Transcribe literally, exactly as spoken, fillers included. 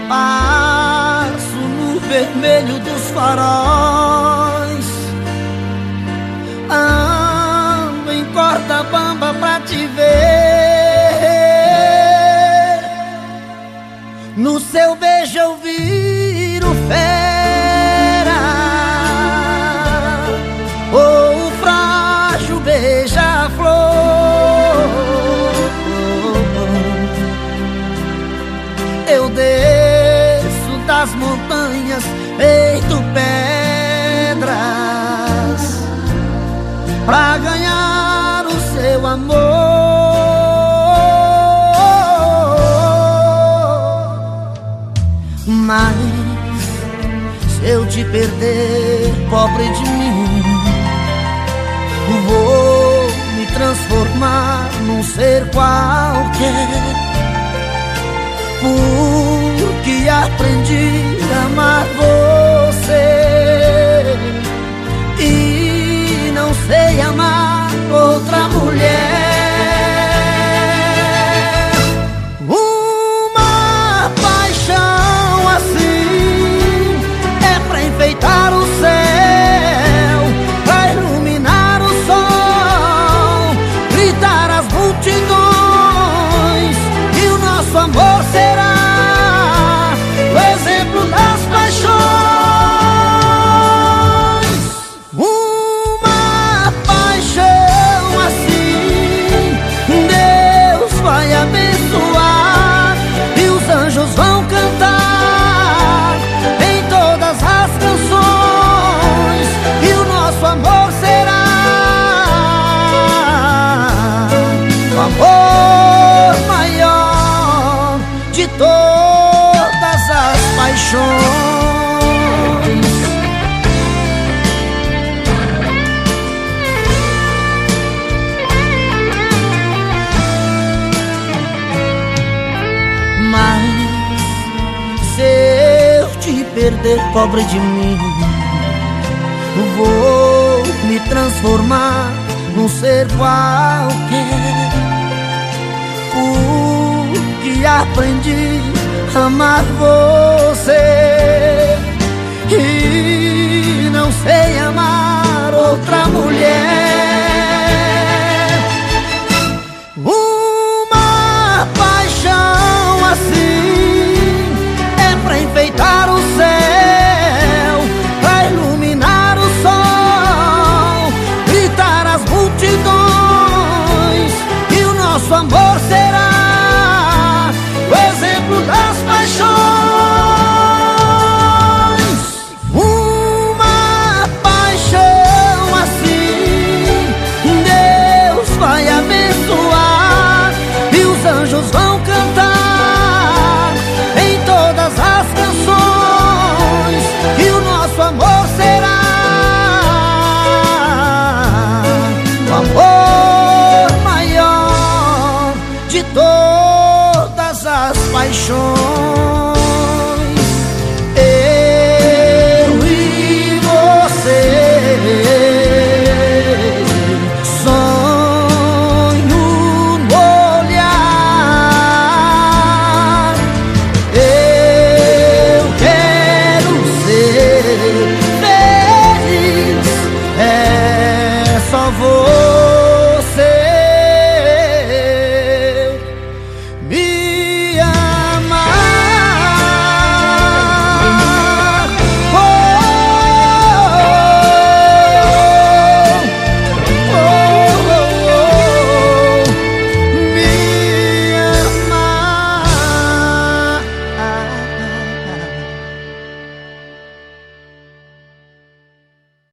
Passo no vermelho dos faróis, ando em corda bamba pra te ver. No seu beijo eu viro fera, ou o frágil beija-flor. Eu desço das montanhas feito pedras pra ganhar o seu amor. Mas se eu te perder, pobre de mim, vou me transformar num ser qualquer, porque aprendi a amar você e não sei amar outra mulher. Uma paixão assim é pra enfeitar o céu, pra iluminar o sol, gritar as multidões, e o nosso amor será o exemplo das paixões. Uma paixão assim Deus vai abençoar, e os anjos vão cantar em todas as canções, e o nosso amor será o amor maior de todas as paixões. Mas se eu te perder, pobre de mim, vou me transformar num ser qualquer, porque aprendi a amar você e não sei amar outra mulher.